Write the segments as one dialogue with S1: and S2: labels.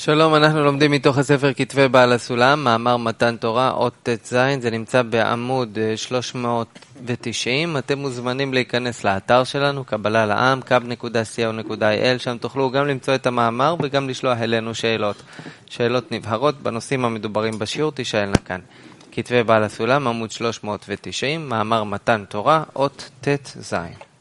S1: שלום, אנחנו לומדים מתוך הספר כתבי בעל הסולם, מאמר מתן תורה, אות ט"ז, זה נמצא בעמוד 390. אתם מוזמנים להיכנס לאתר שלנו, קבלה לעם, kab.co.il, שם תוכלו גם למצוא את המאמר וגם לשלוח אלינו שאלות. שאלות נבהרות בנושאים המדוברים בשיעור, תשאלנה כאן. כתבי בעל הסולם, עמוד 390, מאמר מתן תורה, אות ט"ז.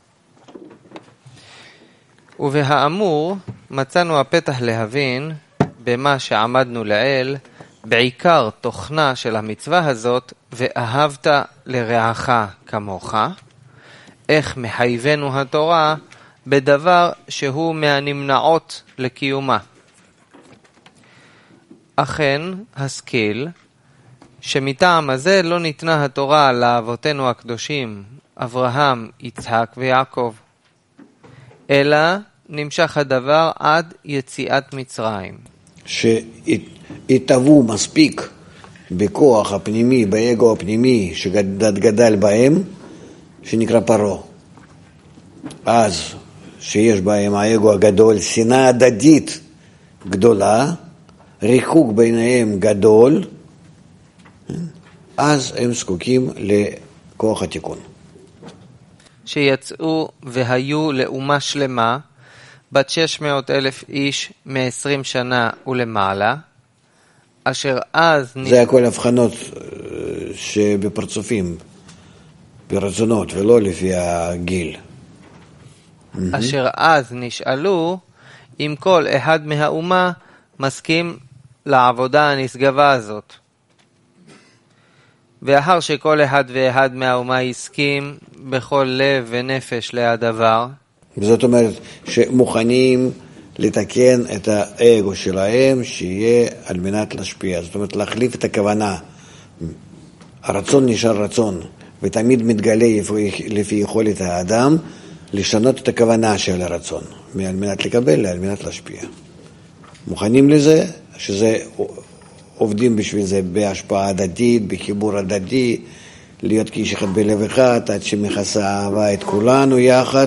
S1: ובהאמור מצאנו הפתח להבין במה שעמדנו לעיל, בעיקר תוכנה של המצווה הזאת, ואהבת לרעך כמוך, איך מחייבנו התורה בדבר שהוא מהנמנעות לקיומה. אכן, השכיל, שמטעם הזה לא ניתנה התורה לאבותינו הקדושים, אברהם, יצחק ויעקב, אלא נמשך הדבר עד יציאת מצרים.
S2: שהתאבו מספיק בכוח הפנימי, באגו הפנימי שגדל בהם, שנקרא פרעה. אז שיש בהם האגו הגדול, שנאה הדדית גדולה, ריחוק ביניהם גדול, אז הם זקוקים לכוח התיקון.
S1: שיצאו והיו לאומה שלמה, בת 600,000 איש מ-20 שנה ולמעלה, אשר אז...
S2: זה הכל הבחנות שבפרצופים, ברצונות, ולא לפי הגיל.
S1: אשר אז נשאלו אם כל אחד מהאומה מסכים לעבודה הנשגבה הזאת. ואחר שכל אחד ואחד מהאומה הסכים בכל לב ונפש להדבר,
S2: זאת אומרת שמוכנים לתקן את האגו שלהם שיהיה על מנת להשפיע. זאת אומרת להחליף את הכוונה. הרצון נשאר רצון, ותמיד מתגלה לפי יכולת האדם לשנות את הכוונה של הרצון, על מנת לקבל, על מנת להשפיע. מוכנים לזה, שזה עובדים בשביל זה בהשפעה הדדית, בחיבור הדדי, להיות כאיש אחד בלב אחד, עד שמכסה אהבה את כולנו יחד.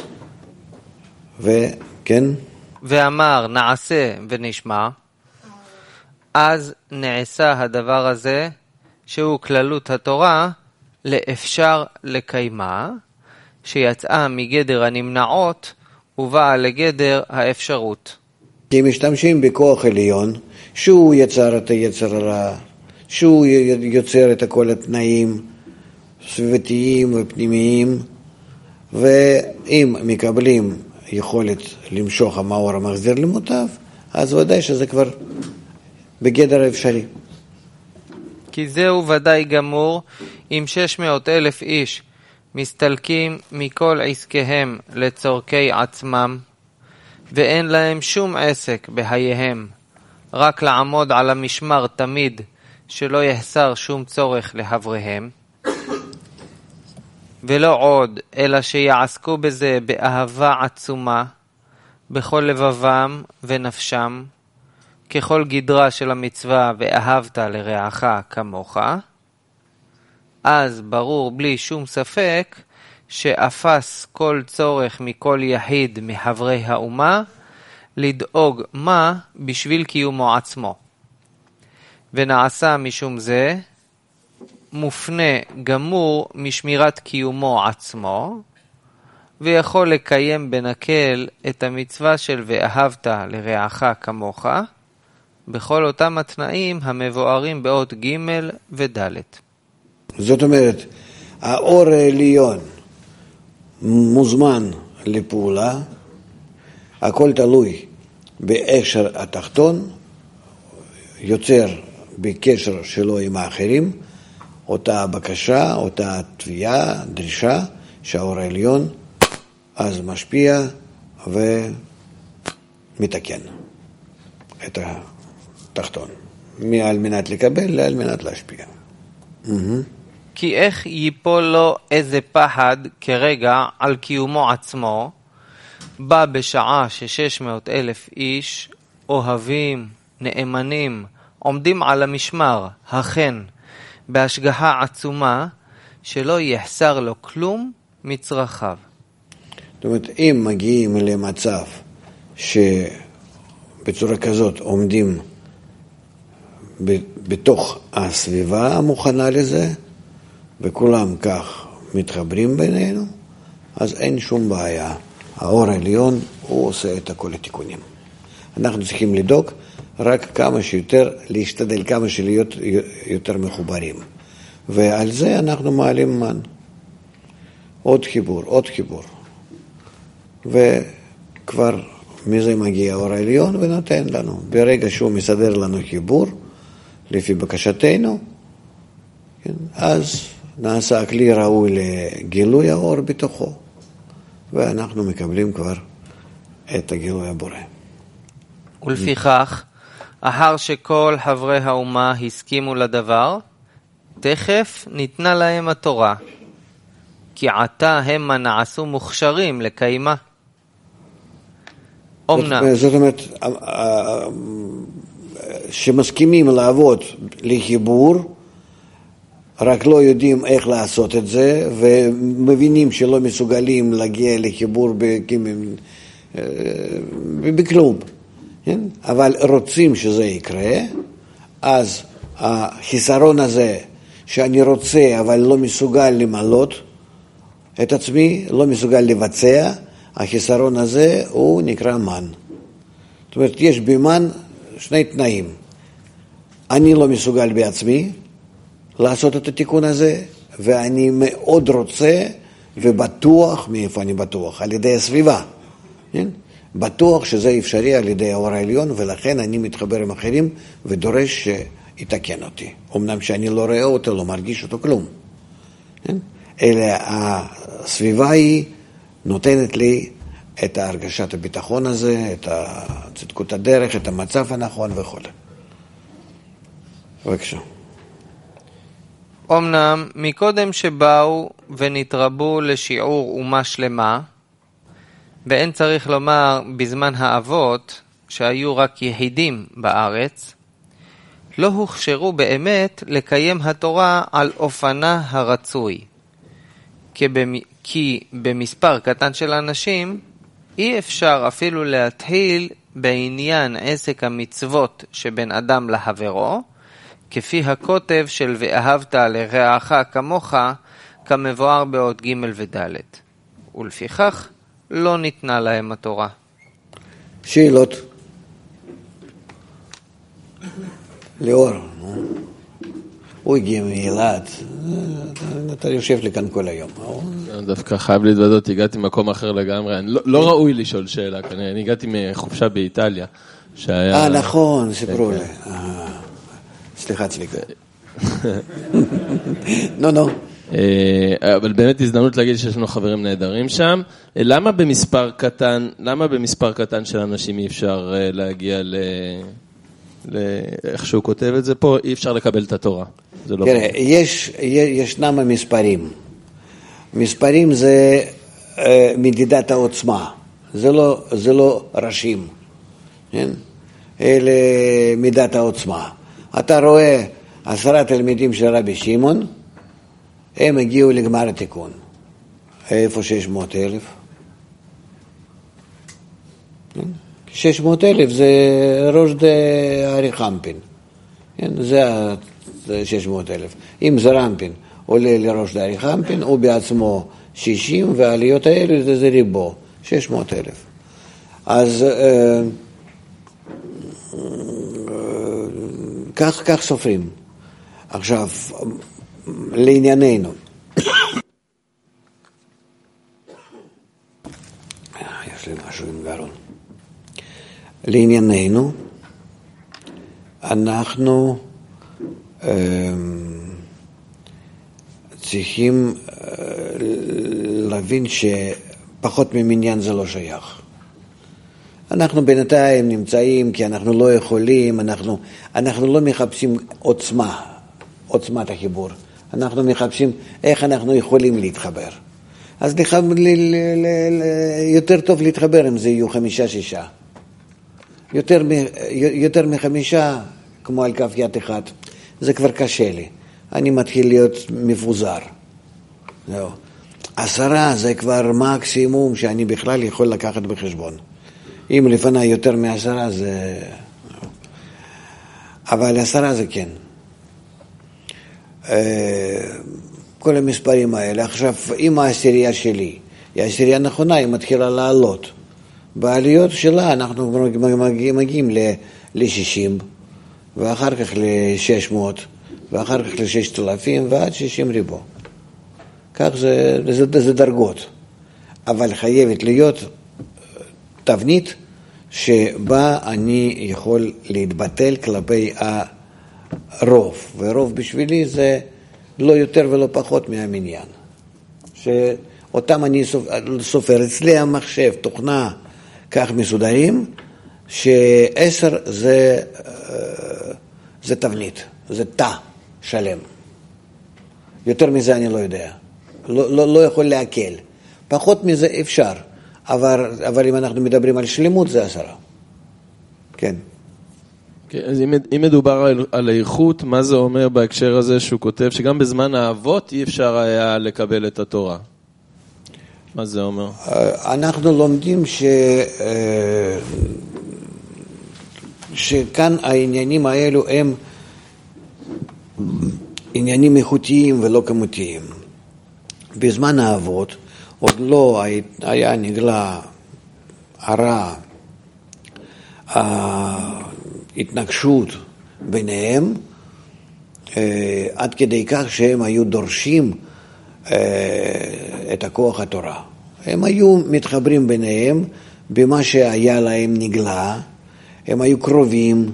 S2: וכן?
S1: ואמר נעשה ונשמע, אז נעשה הדבר הזה, שהוא כללות התורה, לאפשר לקיימה, שיצאה מגדר הנמנעות, ובאה לגדר האפשרות.
S2: כי משתמשים בכוח עליון, שהוא יצר את היצר הרע, שהוא יוצר את כל התנאים, סביבתיים ופנימיים, ואם מקבלים יכולת למשוך המאור המחזיר למוטב, אז ודאי שזה כבר בגדר אפשרי.
S1: כי זהו ודאי גמור, אם 600,000 איש מסתלקים מכל עסקיהם לצורכי עצמם, ואין להם שום עסק בחייהם, רק לעמוד על המשמר תמיד, שלא יחסר שום צורך להבריהם, ולא עוד, אלא שיעסקו בזה באהבה עצומה, בכל לבבם ונפשם, ככל גדרה של המצווה ואהבת לרעך כמוך, אז ברור בלי שום ספק שאפס כל צורך מכל יחיד מחברי האומה, לדאוג מה בשביל קיומו עצמו. ונעשה משום זה, מופנה גמור משמירת קיומו עצמו, ויכול לקיים בנקל את המצווה של ואהבת לרעך כמוך, בכל אותם התנאים המבוארים באות ג' וד'.
S2: זאת אומרת, האור העליון מוזמן לפעולה, הכל תלוי בהקשר התחתון, יוצר בקשר שלו עם האחרים, אותה בקשה, אותה תביעה, דרישה, שהאור העליון אז משפיע ומתקן את התחתון, על מנת לקבל, על מנת להשפיע.
S1: כי איך ייפול לו איזה פחד כרגע על קיומו עצמו, בא בשעה ש600,000 איש אוהבים, נאמנים, עומדים על המשמר, אכן, בהשגחה עצומה, שלא יחסר לו כלום מצרכיו.
S2: זאת אומרת, אם מגיעים למצב בצורה כזאת עומדים בתוך הסביבה המוכנה לזה, וכולם כך מתחברים בינינו, אז אין שום בעיה. האור העליון הוא עושה את כל התיקונים. אנחנו צריכים לדאוג רק כמה שיותר, להשתדל כמה שלהיות יותר מחוברים. ועל זה אנחנו מעלים מן. עוד חיבור, עוד חיבור. וכבר מזה מגיע האור העליון ונותן לנו. ברגע שהוא מסדר לנו חיבור, לפי בקשתנו, אז נעשה הכלי ראוי לגילוי האור בתוכו, ואנחנו מקבלים כבר את הגילוי הבורא.
S1: ולפיכך, אחר שכל חברי האומה הסכימו לדבר, תכף ניתנה להם התורה, כי עתה הם נעשו מוכשרים לקיימה.
S2: זאת אומרת, שמסכימים לעבוד לחיבור, רק לא יודעים איך לעשות את זה, ומבינים שלא מסוגלים להגיע לחיבור בכלום. אבל רוצים שזה יקרה, אז החיסרון הזה שאני רוצה אבל לא מסוגל למלות את עצמי, לא מסוגל לבצע, החיסרון הזה הוא נקרא מן. זאת אומרת, יש במן שני תנאים. אני לא מסוגל בעצמי לעשות את התיקון הזה, ואני מאוד רוצה ובטוח, מאיפה אני בטוח? על ידי הסביבה. בטוח שזה אפשרי על ידי האור העליון, ולכן אני מתחבר עם אחרים ודורש שיתקן אותי. אמנם שאני לא רואה אותו, לא מרגיש אותו כלום. אלא הסביבה היא נותנת לי את הרגשת הביטחון הזה, את צדקות הדרך, את המצב הנכון וכו'. בבקשה.
S1: אמנם מקודם שבאו ונתרבו לשיעור אומה שלמה, ואין צריך לומר בזמן האבות שהיו רק יחידים בארץ, לא הוכשרו באמת לקיים התורה על אופנה הרצוי. כי במספר קטן של אנשים אי אפשר אפילו להתחיל בעניין עסק המצוות שבין אדם לחברו, כפי הכותב של ואהבת לרעך כמוך, כמבואר בעוד ג' וד'. ולפיכך לא ניתנה להם התורה.
S2: שאלות? ליאור, הוא הגיע מאילת, אתה יושב לי כאן כל היום.
S3: דווקא חייב להתוודות, הגעתי ממקום אחר לגמרי, לא ראוי לשאול שאלה, אני הגעתי מחופשה באיטליה, שהיה...
S2: נכון, סיפרו לי. סליחה, צביקה. נו.
S3: אבל באמת הזדמנות להגיד שיש לנו חברים נהדרים שם. למה במספר קטן של אנשים אי אפשר להגיע איך שהוא כותב את זה פה, אי אפשר לקבל את התורה?
S2: תראה, ישנם המספרים. מספרים זה מדידת העוצמה. זה לא ראשים. אלה מידת העוצמה. אתה רואה 10 תלמידים של רבי שמעון, הם הגיעו לגמר התיקון. איפה 600,000? 600,000 זה ראש דהרי חמפין. זה 600,000. אם זה רמפין עולה לראש דהרי חמפין, הוא בעצמו 60, והעליות האלה זה ריבו, 600,000. אז כך סופרים. עכשיו, לענייננו. יש לי משהו עם גרון. לענייננו, אנחנו צריכים להבין שפחות ממניין זה לא שייך. אנחנו בינתיים נמצאים כי אנחנו לא יכולים, אנחנו לא מחפשים עוצמת החיבור. אנחנו מחפשים איך אנחנו יכולים להתחבר. אז יותר טוב להתחבר אם זה יהיו 5-6. יותר מ5, כמו על כף יד אחד, זה כבר קשה לי. אני מתחיל להיות מפוזר. 10 זה כבר מקסימום שאני בכלל יכול לקחת בחשבון. אם לפני יותר מ10 זה... אבל 10 זה כן. כל המספרים האלה. עכשיו, אם העשירייה שלי היא העשירייה נכונה, היא מתחילה לעלות. בעליות שלה אנחנו מגיעים ל-60, ואחר כך ל-600, ואחר כך ל-6,000, ועד 60 ריבו. כך זה דרגות. אבל חייבת להיות תבנית שבה אני יכול להתבטל כלפי הרוב. ורוב בשבילי זה לא יותר ולא פחות מהמניין. שאותם אני סופר. אצלי המחשב, תוכנה, כך מסודרים, ש10 זה תבנית, זה תא שלם. יותר מזה אני לא יודע. לא יכול להקל. פחות מזה אפשר. אבל אם אנחנו מדברים על שלמות זה 10. כן.
S3: אז אם מדובר על האיכות, מה זה אומר בהקשר הזה שהוא כותב שגם בזמן האבות אי אפשר היה לקבל את התורה? מה זה אומר?
S2: אנחנו לומדים שכאן העניינים האלו הם עניינים איכותיים ולא כמותיים. בזמן האבות עוד לא היה נגלה הרע, ההתנגשות ביניהם, עד כדי כך שהם היו דורשים את הכוח התורה. הם היו מתחברים ביניהם במה שהיה להם נגלה, הם היו קרובים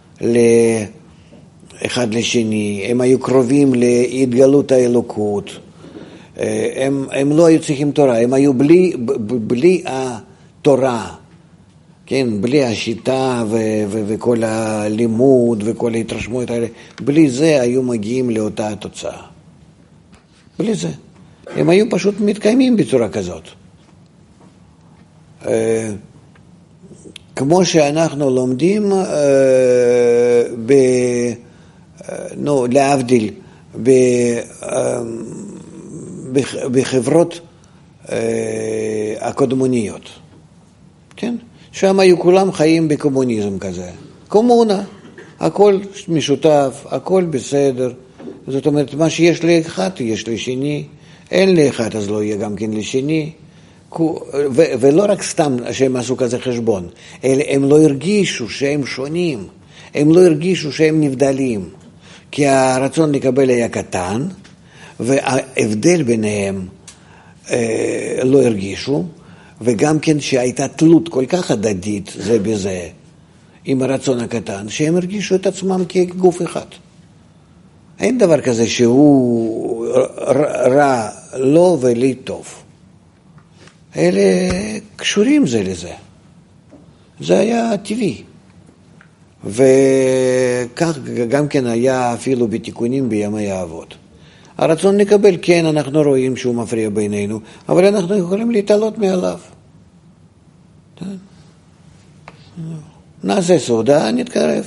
S2: אחד לשני, הם היו קרובים להתגלות האלוקות, הם לא היו צריכים תורה, הם היו בלי התורה, כן, בלי השיטה וכל הלימוד וכל ההתרשמות האלה, בלי זה היו מגיעים לאותה התוצאה. בלי זה. הם היו פשוט מתקיימים בצורה כזאת. כמו שאנחנו לומדים להבדיל בחברות הקודמוניות, כן? שם היו כולם חיים בקומוניזם כזה. קומונה, הכל משותף, הכל בסדר. זאת אומרת, מה שיש לי אחד, יש לי שני. אין לי אחד, אז לא יהיה גם כן לשני. ולא רק סתם שהם עשו כזה חשבון, אלא הם לא הרגישו שהם שונים. הם לא הרגישו שהם נבדלים. כי הרצון לקבל היה קטן, וההבדל ביניהם לא הרגישו, וגם כן שהייתה תלות כל כך הדדית זה בזה, עם הרצון הקטן, שהם הרגישו את עצמם כגוף אחד. אין דבר כזה שהוא רע לא ולי טוב. אלה קשורים זה לזה. זה היה טבעי. וכך גם כן היה אפילו בתיקונים בימי האבות. הרצון לקבל, כן, אנחנו רואים שהוא מפריע בינינו, אבל אנחנו יכולים להתעלות מעליו. נעשה סעודה, נתקרב.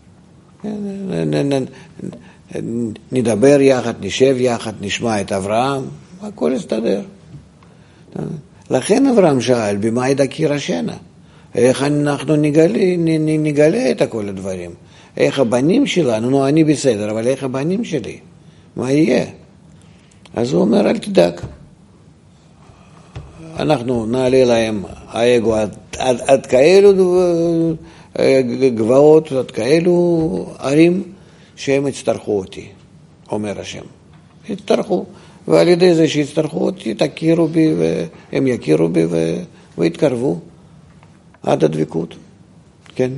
S2: נדבר יחד, נשב יחד, נשמע את אברהם, הכל יסתדר. לכן אברהם שאל, במה ידקיר השנה? איך אנחנו נגלה את כל הדברים? איך הבנים שלנו, נו, אני בסדר, אבל איך הבנים שלי? מה יהיה? אז הוא אומר, אל תדאג. אנחנו נעלה להם האגו עד כאלו גבעות, עד כאלו ערים, שהם יצטרכו אותי, אומר השם. יצטרכו, ועל ידי זה שיצטרכו אותי, תכירו בי, והם יכירו בי, ויתקרבו עד הדבקות. כן.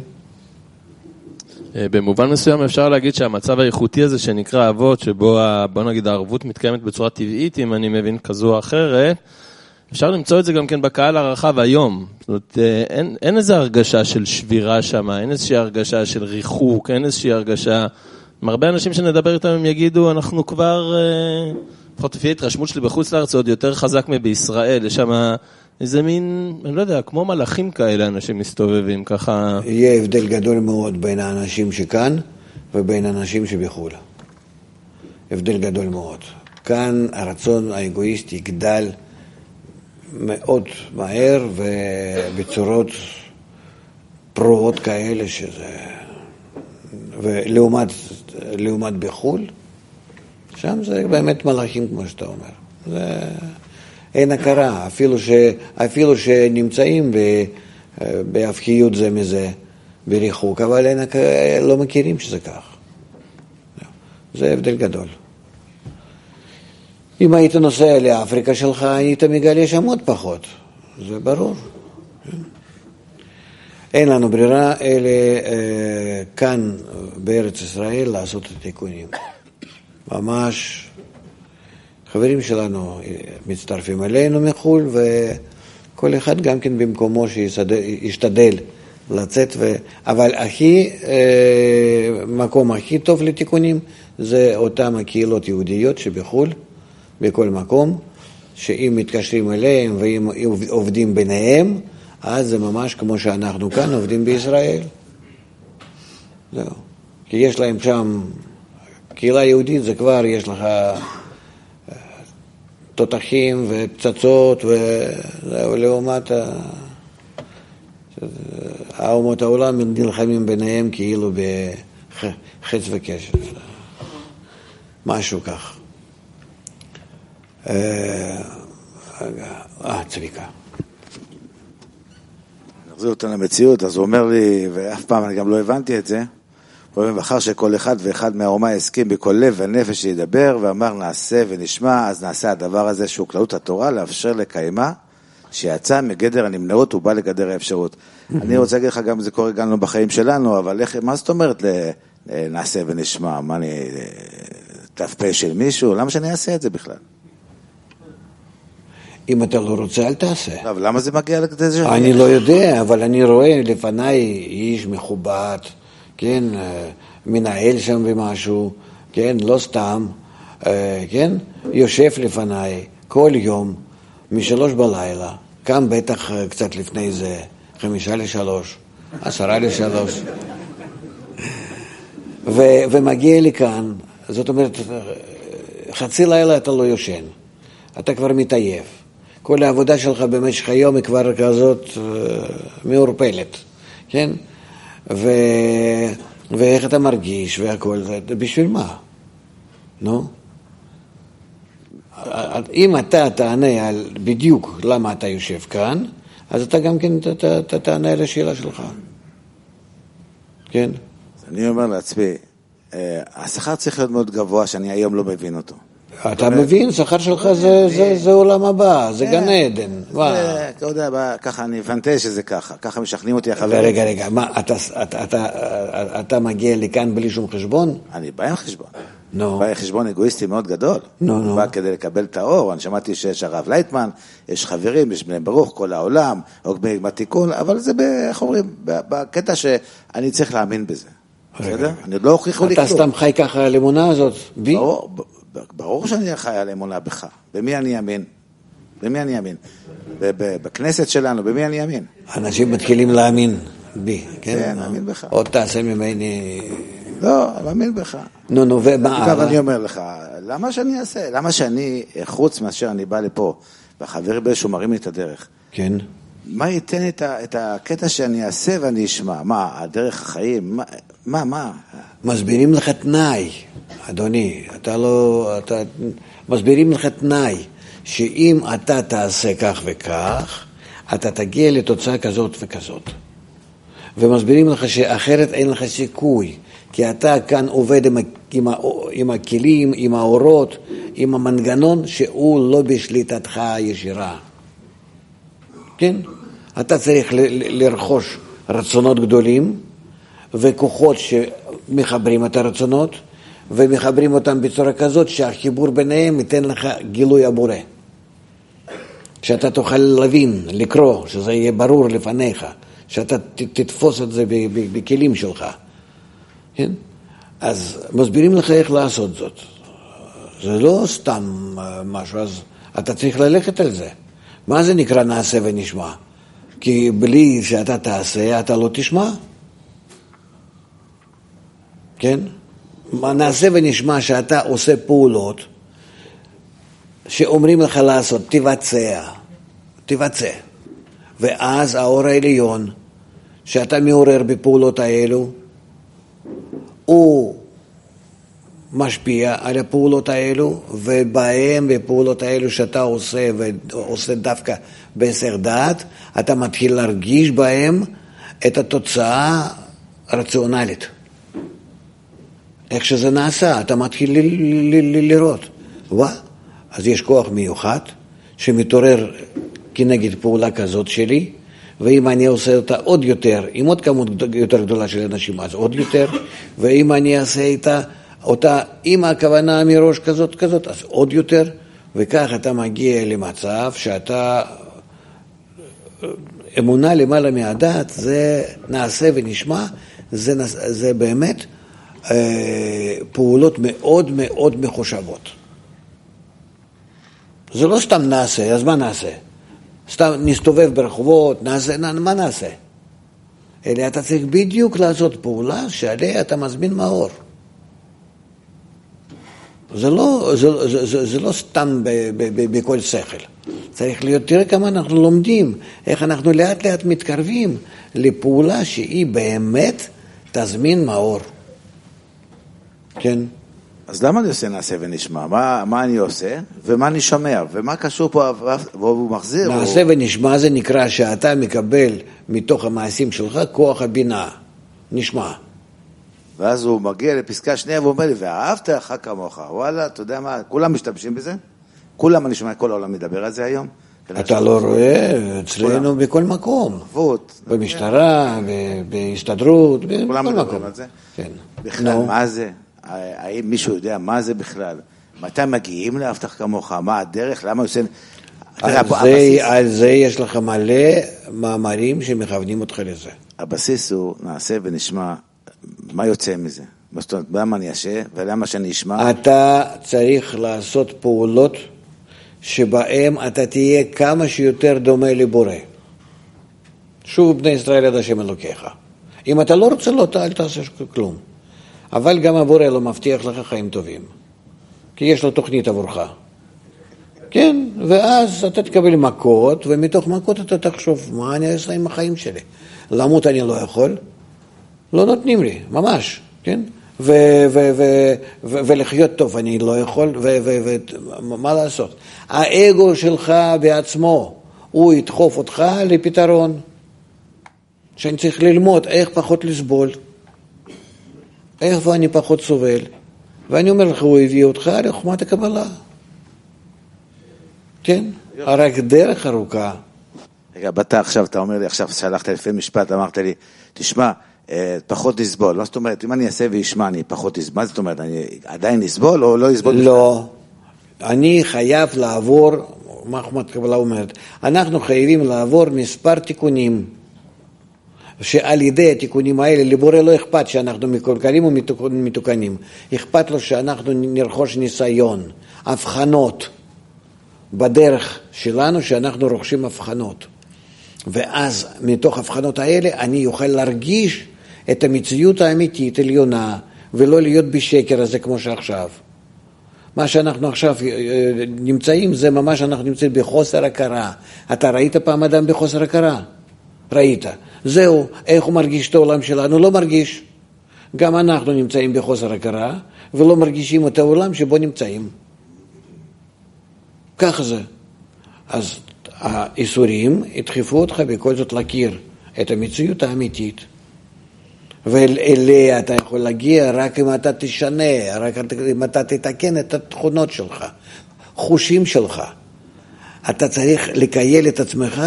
S3: במובן מסוים אפשר להגיד שהמצב האיכותי הזה שנקרא אבות, שבו בוא נגיד הערבות מתקיימת בצורה טבעית, אם אני מבין כזו או אחרת, אפשר למצוא את זה גם כן בקהל הרחב היום. זאת אומרת, אין איזו הרגשה של שבירה שם, אין איזושהי הרגשה של ריחוק, אין איזושהי הרגשה, הרבה אנשים שנדבר איתם הם יגידו, אנחנו כבר, לפחות לפי התרשמות שלי בחוץ לארץ, עוד יותר חזק מבישראל, יש שם איזה מין, אני לא יודע, כמו מלאכים כאלה אנשים מסתובבים ככה.
S2: יהיה הבדל גדול מאוד בין האנשים שכאן ובין האנשים שבחול. הבדל גדול מאוד. כאן הרצון האגואיסטי יגדל מאוד מהר ובצורות פרועות כאלה שזה... ולעומת בחול, שם זה באמת מלאכים כמו שאתה אומר. זה... אין הכרה, אפילו שנמצאים בהפחיות זה מזה, בריחוק, אבל לא מכירים שזה כך. זה הבדל גדול. אם היית נוסע לאפריקה שלך, היית מגלה שם עוד פחות. זה ברור. אין לנו ברירה, אלא כאן בארץ ישראל לעשות את התיקונים. ממש חברים שלנו מצטרפים אלינו מחול, וכל אחד גם כן במקומו שישתדל לצאת, אבל מקום הכי טוב לתיקונים זה אותם הקהילות יהודיות שבחול, בכל מקום, שאם מתקשרים אליהם ואם עובדים ביניהם, אז זה ממש כמו שאנחנו כאן עובדים בישראל. זהו. כי יש להם שם קהילה יהודית, זה כבר יש לך תותחים ופצצות, וזהו, לעומת האומות העולם נלחמים ביניהם כאילו בחץ וקשת. משהו כך. צביקה.
S4: נחזיר אותנו למציאות, אז הוא אומר לי, ואף פעם אני גם לא הבנתי את זה, הוא אומר, אחר שכל אחד ואחד מהאומה הסכים בכל לב ונפש שידבר, ואמר נעשה ונשמע, אז נעשה הדבר הזה שהוא כללות התורה, לאפשר לקיימה, שיצא מגדר הנמנעות, הוא בא לגדר האפשרות. אני רוצה להגיד לך, גם זה קורה גם בחיים שלנו, אבל מה זאת אומרת נעשה ונשמע? מה אני, ת"פ של מישהו? למה שאני אעשה את זה בכלל?
S2: אם אתה לא רוצה, אל תעשה.
S4: אבל למה זה מגיע לכדי זה?
S2: אני לא יודע, אבל אני רואה לפניי איש מכובד, כן, מנהל שם במשהו, כן, לא סתם, כן, יושב לפניי כל יום, מ3 בלילה, קם בטח קצת לפני זה, 2:55, 2:50, ומגיע לי כאן, זאת אומרת, חצי לילה אתה לא יושן, אתה כבר מתעייף. כל העבודה שלך במשך היום היא כבר כזאת מעורפלת, כן? ואיך אתה מרגיש והכל זה, בשביל מה? נו? אם אתה תענה על בדיוק למה אתה יושב כאן, אז אתה גם כן תענה על השאלה שלך. כן?
S4: אני אומר לעצמי, השכר צריך להיות מאוד גבוה שאני היום לא מבין אותו.
S2: אתה מבין, שכר שלך זה עולם הבא, זה גן עדן.
S4: אתה יודע, ככה אני הבנתי שזה ככה משכנעים אותי החברים.
S2: רגע, מה, אתה מגיע לכאן בלי שום חשבון?
S4: אני בא עם חשבון.
S2: נו.
S4: בא עם חשבון אגואיסטי מאוד גדול.
S2: נו.
S4: בא כדי לקבל את האור, אני שמעתי שיש הרב לייטמן, יש חברים, יש בני ברוך, כל העולם, או בתיקון, אבל זה, איך אומרים, בקטע שאני צריך להאמין בזה. בסדר? אני לא הוכיחו לי כלום.
S2: אתה סתם חי ככה על אמונה הזאת? בי?
S4: ברור שאני חי על אמונה בך. במי אני אאמין? במי אני אאמין? בכנסת שלנו, במי אני אאמין?
S2: אנשים מתחילים להאמין בי, כן?
S4: כן, להאמין בך.
S2: עוד תעשה ממני...
S4: לא, להאמין בך.
S2: נו, ומה?
S4: עכשיו אני אומר לך, למה שאני אעשה? למה שאני, חוץ מאשר אני בא לפה, והחברים באיזשהו מרים לי את הדרך?
S2: כן.
S4: מה ייתן את הקטע שאני אעשה ואני אשמע? מה, הדרך החיים? מה?
S2: מסבירים לך תנאי, אדוני, מסבירים לך תנאי, שאם אתה תעשה כך וכך, אתה תגיע לתוצאה כזאת וכזאת. ומסבירים לך שאחרת אין לך סיכוי, כי אתה כאן עובד עם הכלים, עם האורות, עם המנגנון שהוא לא בשליטתך ישירה. כן? אתה צריך לרכוש רצונות גדולים וכוחות שמחברים את הרצונות ומחברים אותם בצורה כזאת שהחיבור ביניהם ייתן לך גילוי הבורא. שאתה תוכל להבין, לקרוא, שזה יהיה ברור לפניך, שאתה תתפוס את זה בכלים שלך. כן? אז מסבירים לך איך לעשות זאת. זה לא סתם משהו, אז אתה צריך ללכת על זה. מה זה נקרא נעשה ונשמע? כי בלי שאתה תעשה, אתה לא תשמע. כן? מה נעשה ונשמע שאתה עושה פעולות שאומרים לך לעשות, תבצע. ואז האור העליון שאתה מעורר בפעולות האלו, הוא משפיע על הפעולות האלו, ובהם בפעולות האלו שאתה עושה, ועושה דווקא בהיסח דעת, אתה מתחיל להרגיש בהם את התוצאה הרציונלית. איך שזה נעשה, אתה מתחיל לראות. אז יש כוח מיוחד שמתעורר כנגד פעולה כזאת שלי, ואם אני עושה אותה עוד יותר, עם עוד כמות יותר גדולה של אנשים, אז עוד יותר, ואם אני אעשה אותה עם הכוונה מראש כזאת, אז עוד יותר, וכך אתה מגיע למצב שאתה, אמונה למעלה מהדעת, זה נעשה ונשמע, זה באמת פעולות מאוד מאוד מחושבות. זה לא סתם נעשה, אז מה נעשה? סתם נסתובב ברחובות, מה נעשה? אלא אתה צריך בדיוק לעשות פעולה שעליה אתה מזמין מאור. זה לא סתם בכל שכל. צריך להיות, תראה כמה אנחנו לומדים, איך אנחנו לאט לאט מתקרבים לפעולה שהיא באמת תזמין מאור. כן?
S4: אז למה אני עושה נעשה ונשמע? מה אני עושה ומה אני שומע? ומה קשור פה והוא מחזיר?
S2: נעשה ונשמע זה נקרא שאתה מקבל מתוך המעשים שלך כוח הבינה. נשמע.
S4: ואז הוא מגיע לפסקה שנייה ואומר לי, ואהבת לך כמוך. וואלה, אתה יודע מה, כולם משתמשים בזה? כולם, אני שומע, כל העולם מדבר על זה היום.
S2: אתה לא רואה, אצלנו בכל מקום. במשטרה, בהסתדרות, בכל מקום.
S4: כולם מדברים על זה?
S2: כן.
S4: בכלל, מה זה? האם מישהו יודע מה זה בכלל? מתי מגיעים להבטח כמוך? מה הדרך? למה עושים?
S2: על זה יש לך מלא מאמרים שמכוונים אותך לזה.
S4: הבסיס הוא נעשה ונשמע מה יוצא מזה. זאת אומרת, למה אני אעשה ולמה שאני אשמע?
S2: אתה צריך לעשות פעולות שבהם אתה תהיה כמה שיותר דומה לבורא. שוב בני ישראל עד השם אלוקיך. אם אתה לא רוצה לו, אל תעשה כלום. אבל גם הבורא לא מבטיח לך חיים טובים. כי יש לו תוכנית עבורך. כן, ואז אתה תקבל מכות, ומתוך מכות אתה תחשוב, מה אני אעשה עם החיים שלי? למות אני לא יכול? לא נותנים לי, ממש, כן? ולחיות טוב אני לא יכול, מה לעשות? האגו שלך בעצמו, הוא ידחוף אותך לפתרון. שאני צריך ללמוד איך פחות לסבול. איפה אני פחות סובל. ואני אומר לך, הוא הביא אותך לחוכמת הקבלה. כן? רק דרך ארוכה.
S4: רגע, באת עכשיו, אתה אומר לי, עכשיו שלחת לפי משפט, אמרת לי, תשמע, פחות לסבול. מה זאת אומרת? אם אני אעשה וישמע, אני פחות לסבול. מה זאת אומרת? אני עדיין לסבול או לא לסבול?
S2: לא. אני חייב לעבור, מה חוכמת הקבלה אומרת? אנחנו חייבים לעבור מספר תיקונים. שעל ידי התיקונים האלה, לבורא לא אכפת שאנחנו מקולקלים ומתוקנים. אכפת לו שאנחנו נרכוש ניסיון, הבחנות בדרך שלנו, שאנחנו רוכשים הבחנות. ואז מתוך הבחנות האלה אני אוכל להרגיש את המציאות האמיתית עליונה, ולא להיות בשקר הזה כמו שעכשיו. מה שאנחנו עכשיו נמצאים, זה ממש אנחנו נמצאים בחוסר הכרה. אתה ראית פעם אדם בחוסר הכרה? ראית. זהו, איך הוא מרגיש את העולם שלנו? לא מרגיש. גם אנחנו נמצאים בחוסר הכרה, ולא מרגישים את העולם שבו נמצאים. כך זה. אז האיסורים ידחפו אותך בכל זאת להכיר את המציאות האמיתית. ואליה אתה יכול להגיע רק אם אתה תשנה, רק אם אתה תתקן את התכונות שלך, חושים שלך. אתה צריך לקייל את עצמך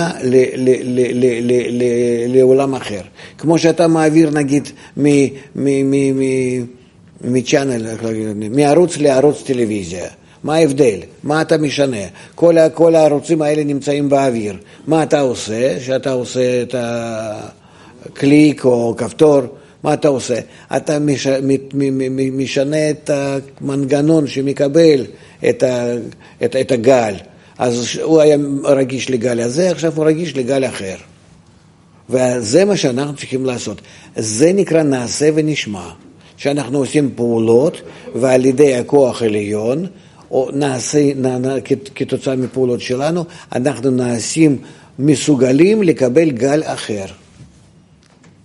S2: לעולם אחר. כמו שאתה מעביר נגיד מצ'אנל, מערוץ לערוץ טלוויזיה. מה ההבדל? מה אתה משנה? כל הערוצים האלה נמצאים באוויר. מה אתה עושה? שאתה עושה את הקליק או כפתור, מה אתה עושה? אתה משנה את המנגנון שמקבל את הגל. אז הוא היה רגיש לגל הזה, עכשיו הוא רגיש לגל אחר. וזה מה שאנחנו צריכים לעשות. זה נקרא נעשה ונשמע. שאנחנו עושים פעולות, ועל ידי הכוח העליון, או כתוצאה מפעולות שלנו, אנחנו נעשים מסוגלים לקבל גל אחר.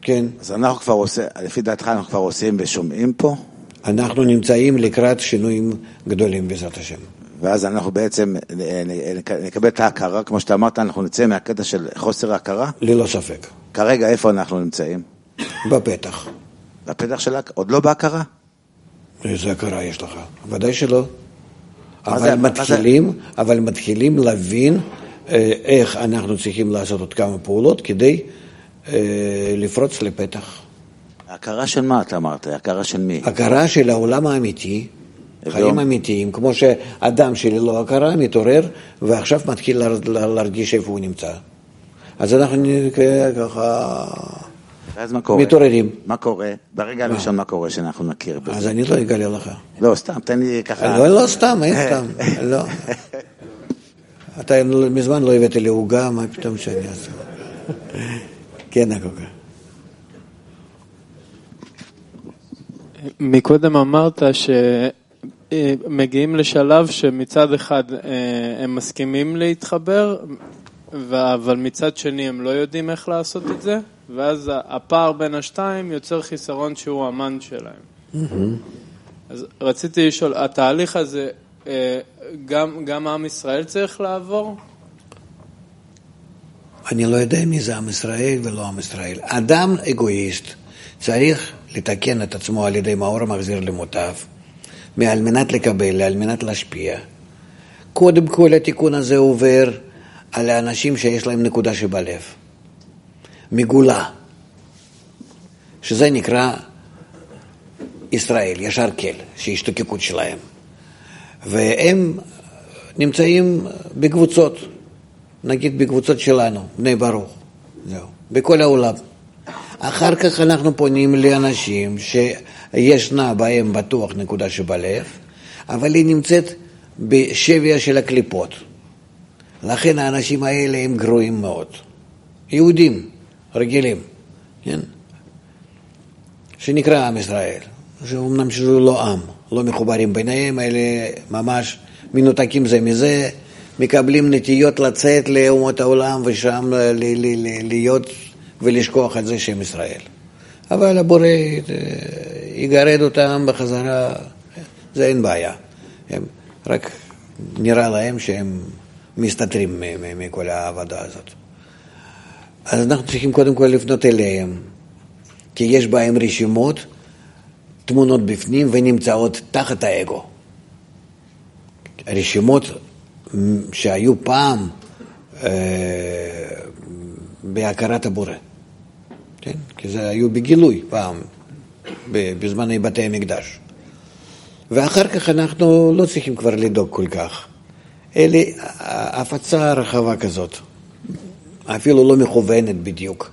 S2: כן.
S4: אז אנחנו כבר עושים, לפי דעתך אנחנו כבר עושים ושומעים פה?
S2: אנחנו נמצאים לקראת שינויים גדולים בעזרת השם.
S4: ואז אנחנו בעצם נקבל את ההכרה, כמו שאתה אמרת, אנחנו נצא מהקטע של חוסר ההכרה?
S2: ללא ספק.
S4: כרגע איפה אנחנו נמצאים?
S2: בפתח.
S4: בפתח של עוד לא בהכרה?
S2: איזה הכרה יש לך? ודאי שלא. אבל מתחילים להבין איך אנחנו צריכים לעשות עוד כמה פעולות כדי לפרוץ לפתח.
S4: הכרה של מה אתה אמרת? הכרה של מי?
S2: הכרה של העולם האמיתי, חיים אמיתיים, כמו שאדם שללא הכרה מתעורר ועכשיו מתחיל להרגיש איפה הוא נמצא. אז אנחנו ככה מתעוררים.
S4: מה קורה? ברגע הראשון מה קורה שאנחנו נכיר בזה?
S2: אז אני לא אגלה לך.
S4: לא, סתם, תן לי ככה.
S2: לא, סתם, אין סתם. לא. אתה מזמן לא הבאת לי עוגה, מה פתאום שאני אעשה? כן, הקוקה.
S5: מקודם אמרת שמגיעים לשלב שמצד אחד הם מסכימים להתחבר, אבל מצד שני הם לא יודעים איך לעשות את זה, ואז הפער בין השתיים יוצר חיסרון שהוא המן שלהם. אז רציתי לשאול, התהליך הזה גם עם ישראל צריך לעבור?
S2: אני לא יודע מי זה עם ישראל ולא עם ישראל. אדם אגואיסט צריך לתקן את עצמו על ידי מאור המחזיר למוטב, על מנת לקבל, על מנת להשפיע. קודם כל התיקון הזה עובר על האנשים שיש להם נקודה שבלב. מגולה, שזה נקרא ישראל, ישר כל, שהשתוקקות שלהם. והם נמצאים בקבוצות, נגיד בקבוצות שלנו, בני ברוך, זהו, בכל העולם. אחר כך אנחנו פונים לאנשים שישנה בהם בטוח נקודה שבלב, אבל היא נמצאת בשביה של הקליפות. לכן האנשים האלה הם גרועים מאוד. יהודים, רגילים, כן? שנקרא עם ישראל. שאומנם שזה לא עם, לא מחוברים ביניהם, אלה ממש מנותקים זה מזה, מקבלים נטיות לצאת לאומות העולם ושם להיות ולשכוח את זה שם ישראל. אבל הבורא יגרד אותם בחזרה, זה אין בעיה. הם רק נראה להם שהם מסתתרים מכל העבודה הזאת. אז אנחנו צריכים קודם כל לפנות אליהם, כי יש בהם רשימות, תמונות בפנים ונמצאות תחת האגו. רשימות שהיו פעם בהכרת הבורא. כן? כי זה היו בגילוי פעם, בזמני בתי המקדש. ואחר כך אנחנו לא צריכים כבר לדאוג כל כך. אלה הפצה רחבה כזאת, אפילו לא מכוונת בדיוק,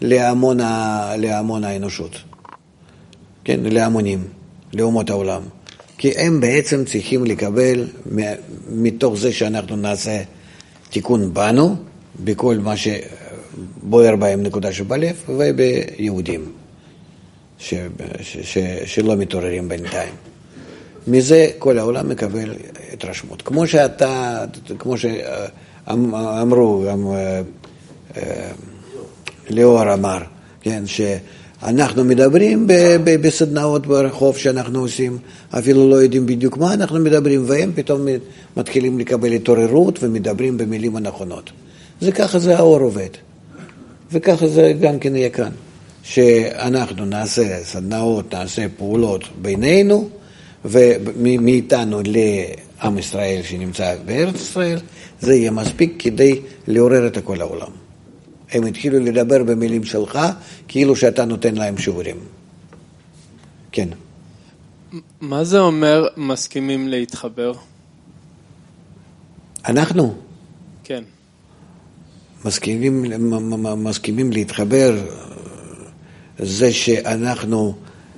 S2: להמון האנושות. כן, להמונים, לאומות העולם. כי הם בעצם צריכים לקבל מתוך זה שאנחנו נעשה תיקון בנו, בכל מה שבוער בהם נקודה שבלב, וביהודים שלא מתעוררים בינתיים. מזה כל העולם מקבל התרשמות. כמו שאמרו, גם ליאור אמר, כן, שאנחנו מדברים בסדנאות ברחוב שאנחנו עושים, אפילו לא יודעים בדיוק מה אנחנו מדברים, והם פתאום מתחילים לקבל התעוררות ומדברים במילים הנכונות. זה ככה זה האור עובד. וככה זה גם כן יהיה כאן. שאנחנו נעשה סדנאות, נעשה פעולות בינינו, ומאיתנו לעם ישראל שנמצא בארץ ישראל, זה יהיה מספיק כדי לעורר את כל העולם. הם התחילו לדבר במילים שלך, כאילו שאתה נותן להם שיעורים. כן.
S5: מה זה אומר מסכימים להתחבר?
S2: אנחנו?
S5: כן.
S2: מסכימים להתחבר, זה שאנחנו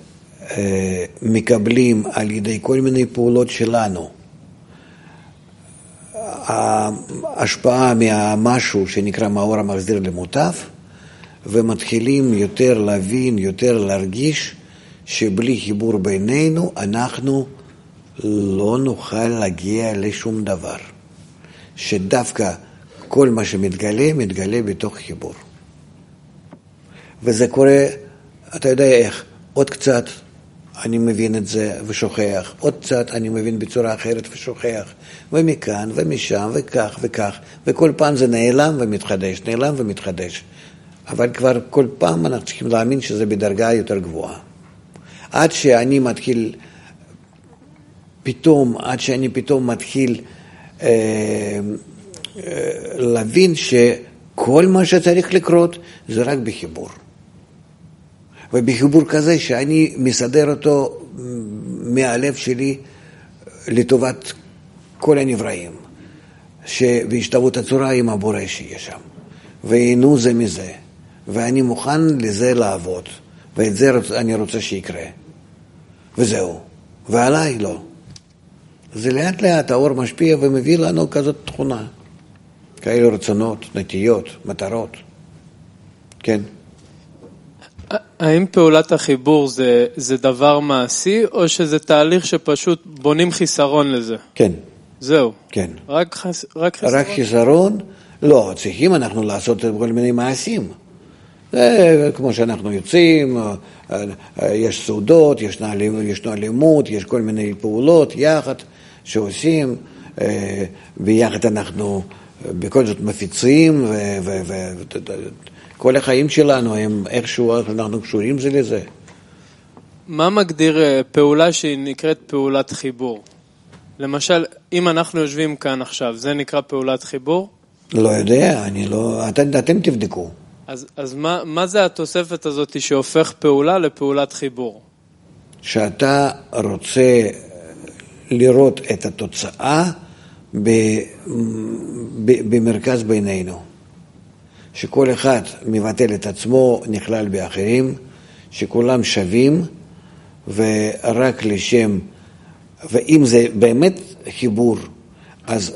S2: מקבלים על ידי כל מיני פעולות שלנו ההשפעה מהמשהו שנקרא מאור המחזיר למוטב, ומתחילים יותר להבין, יותר להרגיש שבלי חיבור בינינו אנחנו לא נוכל להגיע לשום דבר, שדווקא כל מה שמתגלה מתגלה בתוך חיבור. וזה קורה אתה יודע איך, עוד קצת אני מבין את זה ושוכח, עוד קצת אני מבין בצורה אחרת ושוכח, ומכאן ומשם וכך וכך, וכל פעם זה נעלם ומתחדש, נעלם ומתחדש. אבל כבר כל פעם אנחנו צריכים להאמין שזה בדרגה יותר גבוהה. עד שאני פתאום מתחיל להבין שכל מה שצריך לקרות זה רק בחיבור. ובחיבור כזה שאני מסדר אותו מהלב שלי לטובת כל הנבראים, שבהשתוות הצורה עם הבורא שיש שם. ויהנו זה מזה. ואני מוכן לזה לעבוד. ואת זה אני רוצה שיקרה. וזהו. ועליי לא. זה לאט לאט האור משפיע ומביא לנו כזאת תכונה. כאלו רצונות, נטיות, מטרות. כן.
S5: האם פעולת החיבור זה דבר מעשי, או שזה תהליך שפשוט בונים חיסרון לזה?
S2: כן.
S5: זהו.
S2: כן.
S5: רק חיסרון?
S2: רק חיסרון? לא, צריכים אנחנו לעשות כל מיני מעשים. זה כמו שאנחנו יוצאים, יש סעודות, ישנו לימוד, יש כל מיני פעולות יחד שעושים, ויחד אנחנו בכל זאת מפיצים, כל החיים שלנו הם איכשהו אנחנו קשורים זה לזה.
S5: מה מגדיר פעולה שהיא נקראת פעולת חיבור? למשל, אם אנחנו יושבים כאן עכשיו, זה נקרא פעולת חיבור?
S2: לא יודע, אתם תבדקו.
S5: אז מה זה התוספת הזאת שהופך פעולה לפעולת חיבור?
S2: שאתה רוצה לראות את התוצאה במרכז בינינו. שכל אחד מבטל את עצמו, נכלל באחרים, שכולם שווים, ורק לשם, ואם זה באמת חיבור, אז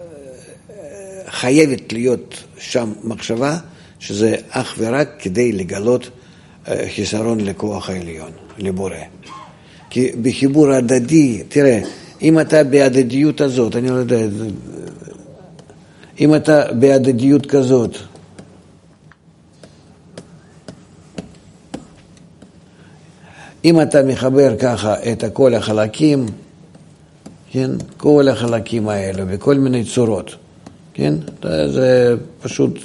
S2: חייבת להיות שם מחשבה, שזה אך ורק כדי לגלות חיסרון לכוח העליון, לבורא. כי בחיבור הדדי, תראה, אם אתה בהדדיות הזאת, אני לא יודע, אם אתה בהדדיות כזאת, אם אתה מחבר ככה את כל החלקים, כן? כל החלקים האלה, בכל מיני צורות, כן? זה פשוט,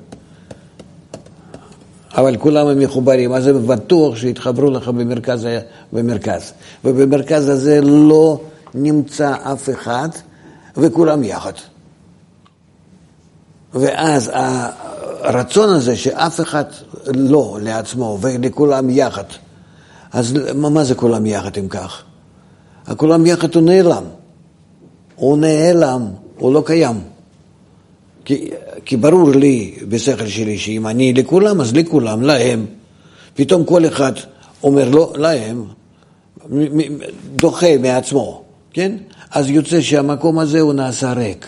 S2: אבל כולם הם מחוברים, אז זה בטוח שהתחברו לך במרכז. ובמרכז הזה לא נמצא אף אחד, וכולם יחד. ואז הרצון הזה שאף אחד לא לעצמו, ולכולם יחד, אז מה זה כולם יחד אם כך? הכולם יחד הוא נעלם. הוא נעלם, הוא לא קיים. כי ברור לי בשכל שלי שאם אני לכולם, אז לכולם, להם. פתאום כל אחד אומר לו, להם, דוחה מעצמו, כן? אז יוצא שהמקום הזה הוא נעשה ריק.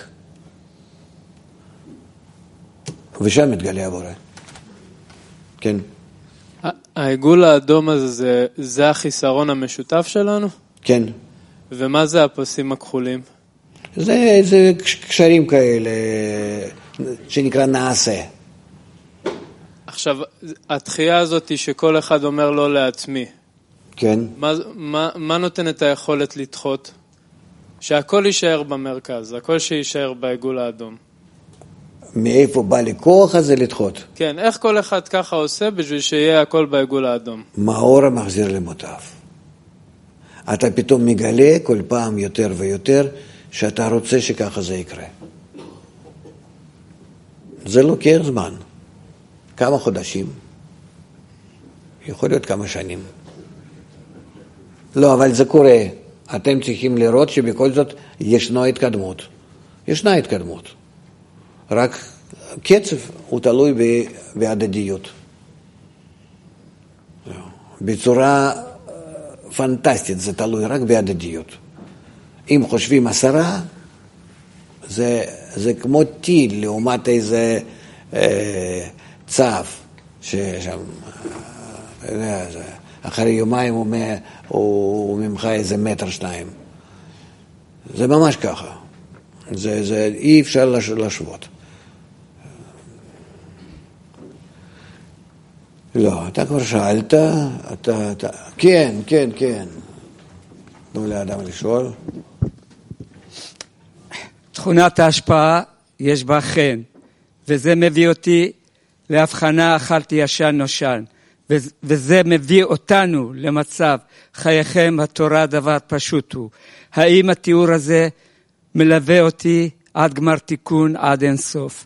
S2: ושם מתגלה הבורא. כן.
S5: העיגול האדום הזה, זה החיסרון המשותף שלנו?
S2: כן.
S5: ומה זה הפסים הכחולים?
S2: זה קשרים כאלה, שנקרא נעשה.
S5: עכשיו, התחייה הזאת היא שכל אחד אומר לא לעצמי.
S2: כן.
S5: מה נותן את היכולת לדחות? שהכל יישאר במרכז, הכל שישאר בעיגול האדום.
S2: מאיפה בא לכוח הזה לדחות?
S5: כן, איך כל אחד ככה עושה בשביל שיהיה הכל בעיגול האדום?
S2: מאור המחזיר למוטב. אתה פתאום מגלה כל פעם יותר ויותר שאתה רוצה שככה זה יקרה. זה לוקח זמן. כמה חודשים? יכול להיות כמה שנים. לא, אבל זה קורה. אתם צריכים לראות שבכל זאת ישנה התקדמות. ישנה התקדמות. רק קצב הוא תלוי בהדדיות. בצורה פנטסטית זה תלוי רק בהדדיות. אם חושבים 10, זה כמו טיל לעומת איזה צף ששם, אחרי יומיים הוא ממך איזה 1-2 מטר. זה ממש ככה. זה אי אפשר להשוות. לא, אתה כבר שאלת, כן. תנו לאדם לשאול.
S6: תכונת ההשפעה יש בה חן, וזה מביא אותי להבחנה אכלתי ישן נושן, וזה מביא אותנו למצב חייכם התורה דבר פשוט הוא. האם התיאור הזה מלווה אותי עד גמר תיקון, עד אין סוף?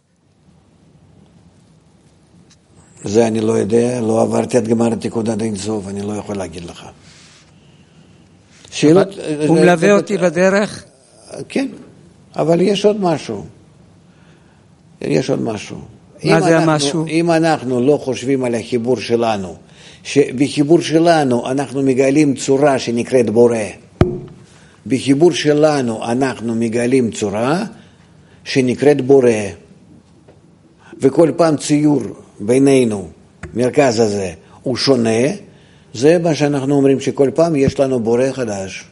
S2: זה אני לא יודע, לא עברתי עד גמר התיקון עד אין סוף, אני לא יכול להגיד לך. שאלות...
S6: הוא מלווה אותי בדרך?
S2: כן, אבל יש עוד משהו.
S6: מה זה המשהו?
S2: אם אנחנו לא חושבים על החיבור שלנו, שבחיבור שלנו אנחנו מגלים צורה שנקראת בורא, בחיבור שלנו אנחנו מגלים צורה שנקראת בורא, וכל פעם ציור בינינו, מרכז הזה, הוא שונה, זה מה שאנחנו אומרים שכל פעם יש לנו בורא חדש.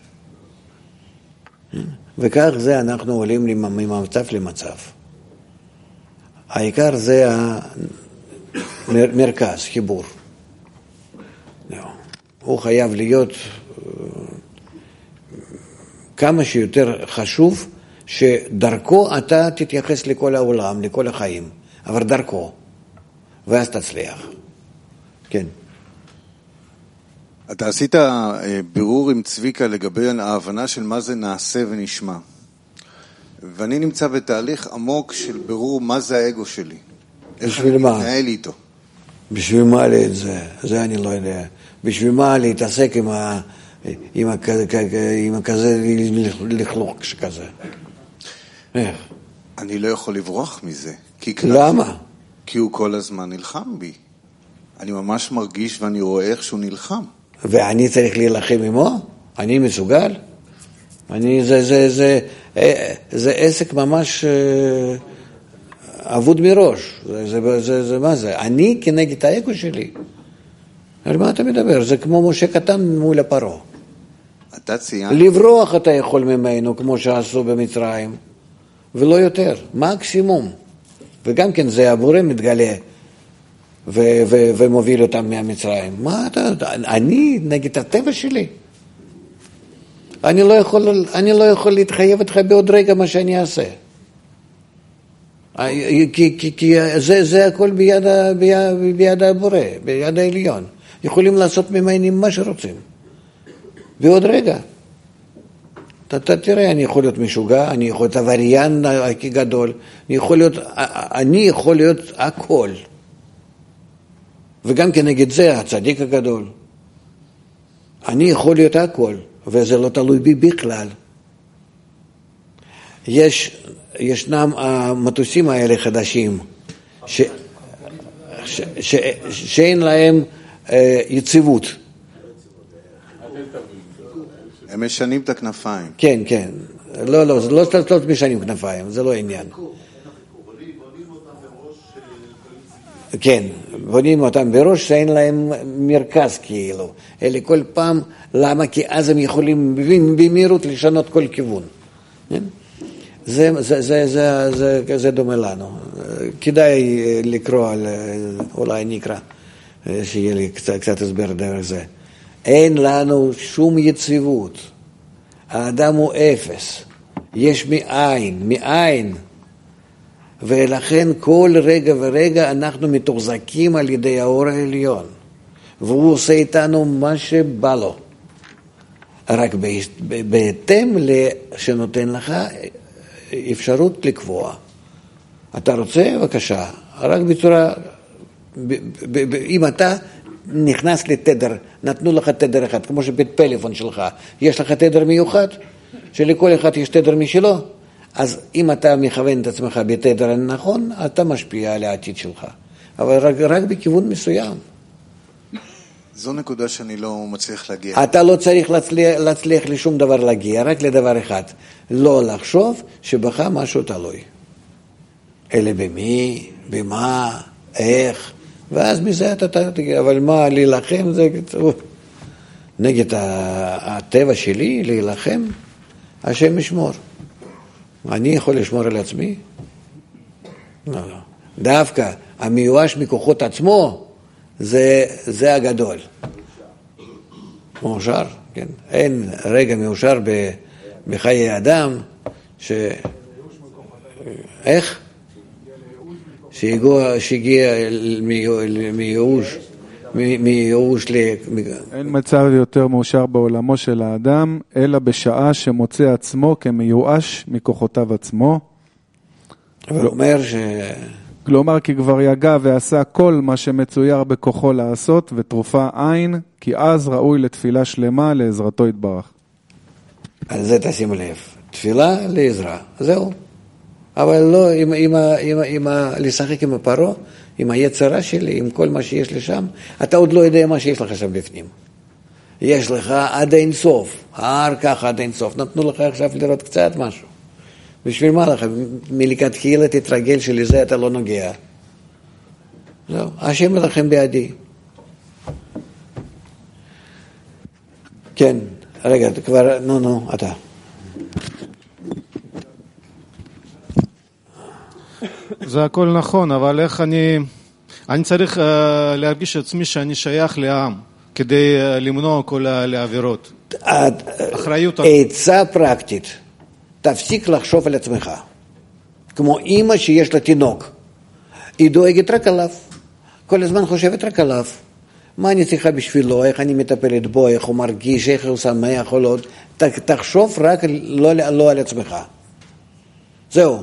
S2: וכך זה אנחנו עולים ממצב למצב. העיקר זה המרכז, חיבור. הוא חייב להיות כמה שיותר חשוב, שדרכו אתה תתייחס לכל העולם, לכל החיים, אבל דרכו, ואז תצליח. כן.
S7: אתה עשית בירור עם צביקה לגבי ההבנה של מה זה נעשה ונשמע. ואני נמצא בתהליך עמוק של בירור מה זה האגו שלי.
S2: בשביל מה?
S7: איך אני מתנהל איתו.
S2: בשביל מה לי את זה? זה אני לא יודע. בשביל מה להתעסק עם הכזה לכלוך שכזה? איך?
S7: אני לא יכול לברוח מזה.
S2: למה?
S7: כי הוא כל הזמן נלחם בי. אני ממש מרגיש ואני רואה איך שהוא נלחם.
S2: ואני צריך להילחם עמו? אני מסוגל? זה עסק ממש אבוד מראש. זה מה זה? אני כנגד האגו שלי. על מה אתה מדבר? זה כמו משה קטן מול הפרעה.
S7: אתה ציינת.
S2: לברוח אתה יכול ממנו, כמו שעשו במצרים, ולא יותר. מקסימום. וגם כן זה הבורא מתגלה ומוביל אותם מהמצרים. מה אתה? אני נגד הטבע שלי. אני לא יכול להתחייב איתך בעוד רגע מה שאני אעשה. כי זה הכל ביד הבורא, ביד העליון. יכולים לעשות ממני מה שרוצים. בעוד רגע. אתה תראה, אני יכול להיות משוגע, אני יכול להיות עבריין הכי גדול, אני יכול להיות הכל. וגם כנגד זה הצדיק הגדול. אני יכול להיות הכל. וזה לא תלוי בי בכלל. ישנם המטוסים האלה חדשים, שאין להם יציבות.
S7: הם משנים את הכנפיים.
S2: כן. לא, זה לא משנים כנפיים, זה לא עניין. כן, בונים אותם בראש שאין להם מרכז כאילו. אלה כל פעם, למה? כי אז הם יכולים במהירות לשנות כל כיוון. זה דומה לנו. כדאי לקרוא, אולי נקרא, שיהיה לי קצת הסבר דרך זה. אין לנו שום יציבות. האדם הוא אפס. יש מאין. ולכן כל רגע ורגע אנחנו מתוחזקים על ידי האור העליון. והוא עושה איתנו מה שבא לו. רק בהתאם שנותן לך אפשרות לקבוע. אתה רוצה? בבקשה. רק בצורה... אם אתה נכנס לתדר, נתנו לך תדר אחד, כמו שבפלאפון שלך, יש לך תדר מיוחד, שלכל אחד יש תדר משלו, אז אם אתה מכוון את עצמך בתדר הנכון, אתה משפיע על העתיד שלך. אבל רק בכיוון מסוים.
S7: זו נקודה שאני לא מצליח להגיע.
S2: אתה לא צריך להצליח לשום דבר להגיע, רק לדבר אחד. לא לחשוב שבך משהו תלוי. אלא במי, במה, איך, ואז מזה אתה תגיע. אבל מה, להילחם זה נגד הטבע שלי, להילחם, השם ישמור. אני יכול לשמור על עצמי? לא. דווקא המיואש מכוחות עצמו, זה הגדול. מאושר, כן. אין רגע מאושר בחיי אדם איך? שהגיע מייאוש
S8: אין מצב יותר מאושר בעולמו של האדם, אלא בשעה שמוצא עצמו כמיואש מכוחותיו עצמו.
S2: אבל הוא אומר
S8: כלומר, כי כבר יגע ועשה כל מה שמצויר בכוחו לעשות, ותרופה אין, כי אז ראוי לתפילה שלמה לעזרתו יתברך.
S2: על זה תשימו לב. תפילה לעזרה, זהו. אבל לא לשחק עם הפרו, עם היצרה שלי, עם כל מה שיש לי שם. אתה עוד לא יודע מה שיש לך שם בפנים. יש לך עד אין סוף, ההר ככה עד אין סוף. נתנו לך עכשיו לראות קצת משהו. בשביל מה לך? מלכתחילה תתרגל שלזה אתה לא נוגע. זהו, השם לכם בידי. כן, רגע, כבר, נו, אתה.
S9: זה הכל נכון, אבל איך אני צריך להרגיש עצמי שאני שייך לעם, כדי למנוע כל העבירות. אחריות.
S2: עצה פרקטית. תפסיק לחשוב על עצמך. כמו אמא שיש לה תינוק. היא דואגת רק עליו. כל הזמן חושבת רק עליו. מה אני צריכה בשבילו, איך אני מטפלת בו, איך הוא מרגיש, איך הוא שמח או לא. תחשוב רק לא על עצמך. זהו.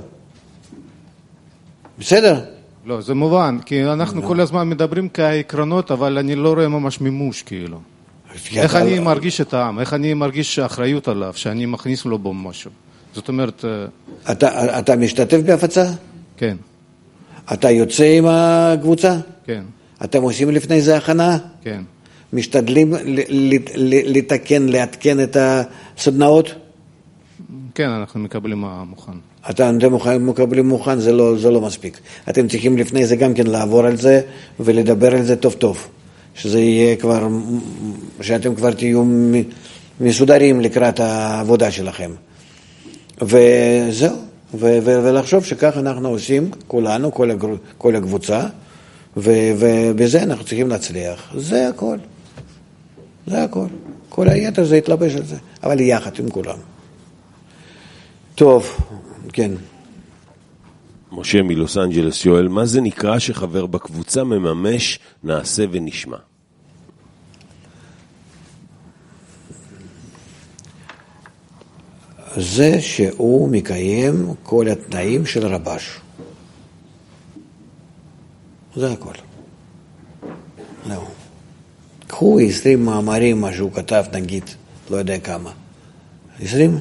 S2: בסדר?
S9: לא, זה מובן, כי אנחנו כל הזמן מדברים כעקרונות, אבל אני לא רואה ממש מימוש, כאילו. איך אני מרגיש את העם, איך אני מרגיש אחריות עליו, שאני מכניס לו בו משהו. זאת אומרת...
S2: אתה משתתף בהפצה?
S9: כן.
S2: אתה יוצא עם הקבוצה?
S9: כן.
S2: אתם עושים לפני זה הכנה?
S9: כן.
S2: משתדלים לעדכן את הסדנאות?
S9: כן, אנחנו מקבלים מוכן.
S2: אתם מקבלים מוכן, זה לא מספיק. אתם צריכים לפני זה גם כן לעבור על זה ולדבר על זה טוב טוב. שזה יהיה כבר, שאתם כבר תהיו מסודרים לקראת העבודה שלכם. וזהו, ולחשוב שכך אנחנו עושים, כולנו, כל הקבוצה, ובזה אנחנו צריכים להצליח. זה הכל. זה הכל. כל היתר זה יתלבש על זה, אבל יחד עם כולם. טוב, כן.
S10: משה מלוס אנג'לס שואל, מה זה נקרא שחבר בקבוצה מממש, נעשה ונשמע?
S2: זה שהוא מקיים כל התנאים של רבש. זה הכל. לא. קחו 20 מאמרים, מה שהוא כתב, נגיד, לא יודע כמה. 20?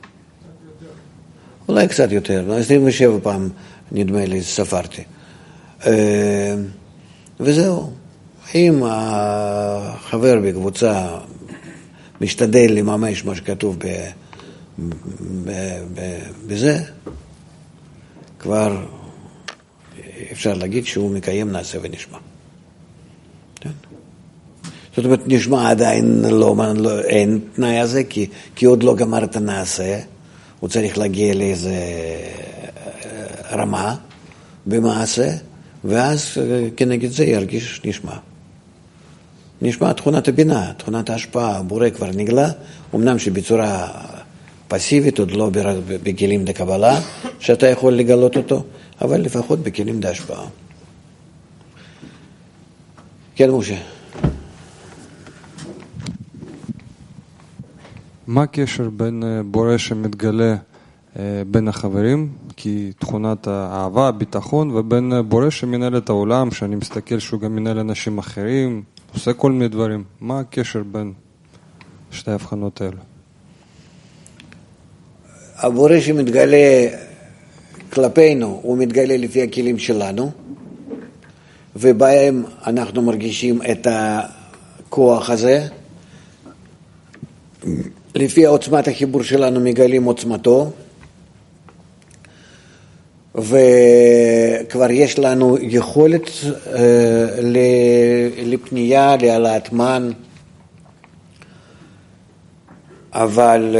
S2: אולי קצת יותר, 27 פעם נדמה לי, ספרתי. וזהו. אם החבר בקבוצה משתדל לממש מה שכתוב בזה, כבר אפשר להגיד שהוא מקיים נעשה ונשמע. זאת אומרת, נשמע עדיין אין תנאי הזה, כי עוד לא גמר את הנעשה, הוא צריך להגיע לאיזה רמה במעשה, ואז כנגד זה ירגיש נשמע. נשמע תכונת הבינה, תכונת ההשפעה, בורא כבר נגלה, אמנם שבצורה פסיבית, עוד לא בכלים דקבלה, שאתה יכול לגלות אותו, אבל לפחות בכלים דהשפעה. כן, משה.
S11: מה הקשר בין בורא שמתגלה בין החברים, כי תכונת האהבה, הביטחון, ובין בורא שמנהל את העולם, שאני מסתכל שהוא גם מנהל אנשים אחרים, עושה כל מיני דברים. מה הקשר בין שתי ההבחנות האלה?
S2: הבורא שמתגלה כלפינו, הוא מתגלה לפי הכלים שלנו, ובהם אנחנו מרגישים את הכוח הזה, לפי עוצמת החיבור שלנו מגלים עוצמתו, וכבר יש לנו יכולת לפנייה, להעלאת מן, אבל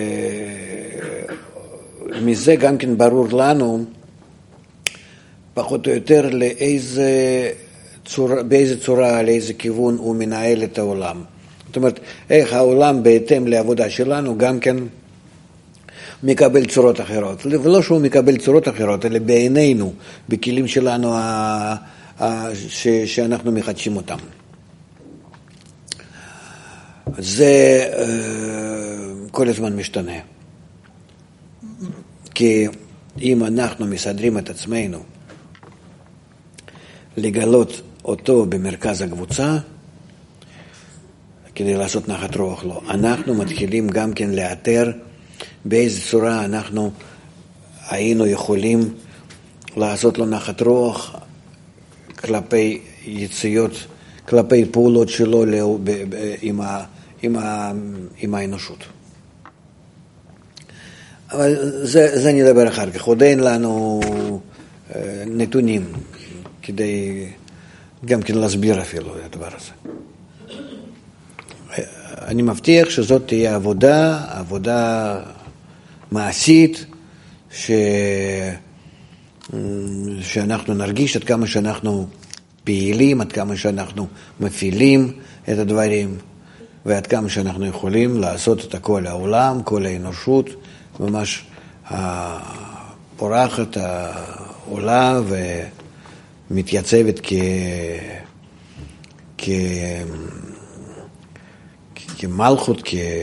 S2: מזה גם כן ברור לנו פחות או יותר לאיזה באיזה צורה, לאיזה כיוון הוא מנהל את העולם. זאת אומרת, איך העולם בהתאם לעבודה שלנו גם כן מקבל צורות אחרות. ולא שהוא מקבל צורות אחרות, אלא בעינינו, בכלים שלנו שאנחנו מחדשים אותם. זה כל הזמן משתנה. כי אם אנחנו מסדרים את עצמנו לגלות אותו במרכז הקבוצה, כדי לעשות נחת רוח לו, אנחנו מתחילים גם כן לאתר באיזה צורה אנחנו היינו יכולים לעשות לו נחת רוח כלפי יציאות, כלפי פעולות שלו עם האנושות. אבל זה נדבר אחר כך. עוד אין לנו נתונים כדי גם כן להסביר אפילו את הדבר הזה. אני מבטיח שזאת תהיה עבודה מעשית, שאנחנו נרגיש עד כמה שאנחנו פעילים, עד כמה שאנחנו מפעילים את הדברים, ועד כמה שאנחנו יכולים לעשות את כל העולם, כל האנושות, ממש פורחת, עולה ומתייצבת כמלכות,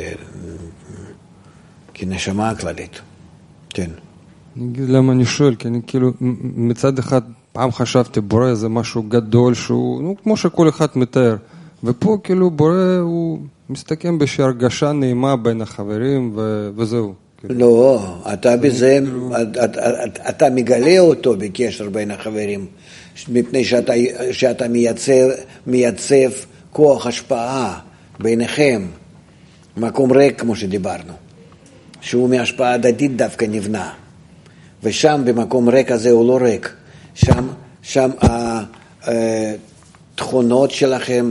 S2: כנשמה הכללית. כן.
S11: אני אגיד למה אני שואל, כי אני כאילו מצד אחד פעם חשבתי בורא זה משהו גדול שהוא, כמו שכל אחד מתאר, ופה כאילו בורא הוא מסתכם באיזושהי הרגשה נעימה בין החברים וזהו.
S2: לא, אתה בזה, אתה מגלה אותו בקשר בין החברים, מפני שאתה מייצב כוח השפעה ביניכם, מקום ריק כמו שדיברנו, שהוא מהשפעה הדדית דווקא נבנה, ושם במקום ריק הזה הוא לא ריק, שם התכונות שלכם,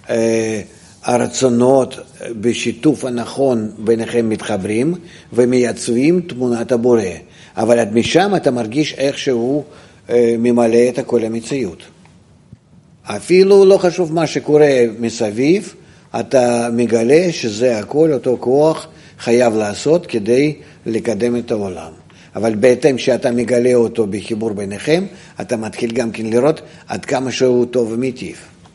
S2: הרצונות בשיתוף הנכון ביניכם מתחברים ומייצבים תמונת הבורא, אבל עד משם אתה מרגיש איך שהוא ממלא את כל המציאות. אפילו לא חשוב מה שקורה מסביב, אתה מגלה שזה הכל אותו כוח חייב לעשות כדי לקדם את העולם. אבל בהתאם שאתה מגלה אותו בחיבור ביניכם, אתה מתחיל גם כן לראות עד כמה שהוא טוב ומיטיב.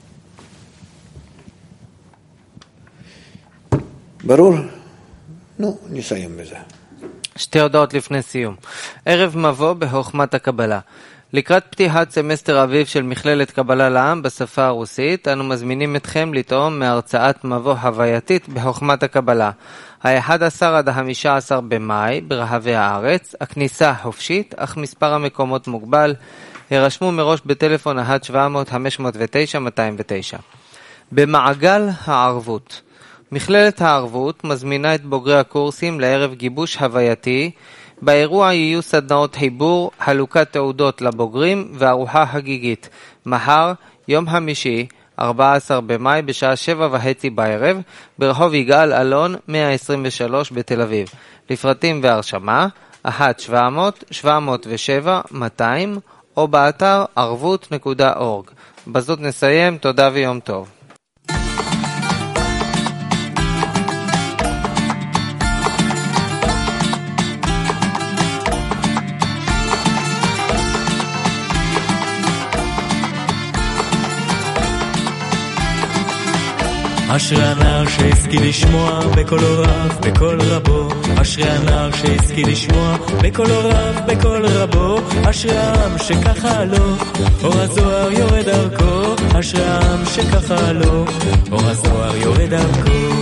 S2: ברור? נו, נסיים בזה.
S1: שתי הודעות לפני סיום. ערב מבוא בחוכמת הקבלה. לקראת פתיחת סמסטר אביב של מכללת קבלה לעם בשפה הרוסית, אנו מזמינים אתכם לטעום מהרצאת מבוא חווייתית בחוכמת הקבלה. ה-11 עד ה-15 במאי ברחבי הארץ, הכניסה חופשית, אך מספר המקומות מוגבל. הרשמו מראש בטלפון 1-700-509-209. במעגל הערבות. מכללת הערבות מזמינה את בוגרי הקורסים לערב גיבוש חווייתי. באירוע יהיו סדנאות חיבור, חלוקת תעודות לבוגרים וארוחה חגיגית. מחר, יום חמישי, 14 במאי בשעה 7:30 בערב, ברחוב יגאל אלון 123 בתל אביב. לפרטים והרשמה, 1-700-707-200 או באתר ערבות.org. בזאת נסיים, תודה ויום טוב.
S12: אשרי הנער שהשכיל לשמוע בקולו רב, בקול רבו. אשרי הנער שהשכיל לשמוע בקולו רב, בקול רבו. אשרי העם שככה לו, אור הזוהר יורד דרכו. אשרי העם שככה לו, אור הזוהר יורד דרכו.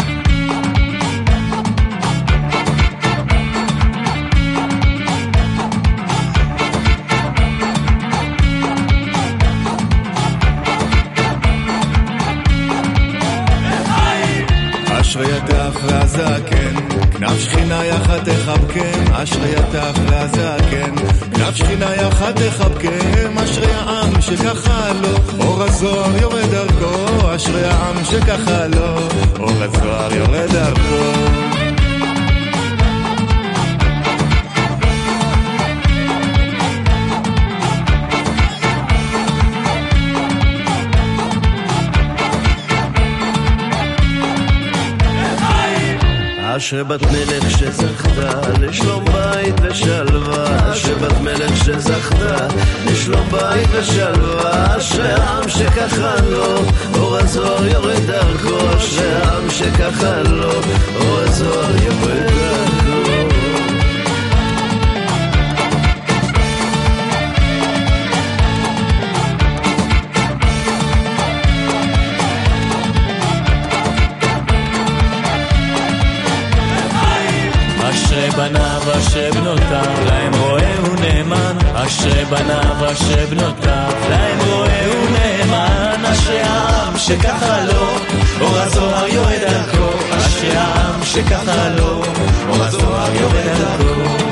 S13: אשרי הטף והזקן, כנף שכינה יחד תחבקם. אשרי הטף והזקן, כנף שכינה יחד תחבקם. אשרי העם שככה לו, אור הזוהר יורד דרכו. אשרי העם שככה לו, אור הזוהר יורד דרכו.
S14: אשרי בת מלך שזכתה לשלום בית ושלווה, אשרי בת מלך שזכתה לשלום בית ושלווה, אשרי העם שככה לו אור הזוהר יורד דרכו, אשרי העם שככה לו אור הזוהר יורד דרכו.
S12: אשרי בניו אשרי בנותיו להם רואה ונאמן, אשרי בניו אשרי בנותיו להם רואה ונאמן, אשרי העם שככה לו אור הזוהר יורד דרכו, אשרי העם שככה לו אור הזוהר יורד דרכו.